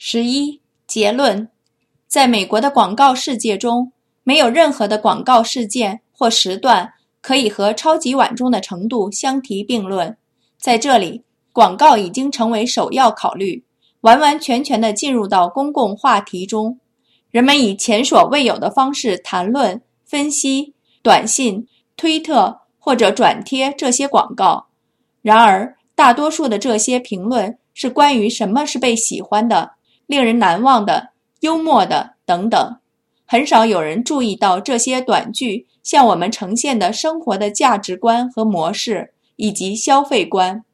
11. 结论：在美国的广告世界中，没有任何的广告事件或时段可以和超级碗中的程度相提并论。在这里，广告已经成为首要考虑，完完全全地进入到公共话题中。人们以前所未有的方式谈论、分析、短信、推特或者转贴这些广告。然而，大多数的这些评论是关于什么是被喜欢的、令人难忘的、幽默的等等。很少有人注意到这些短句向我们呈现的生活的价值观和模式以及消费观。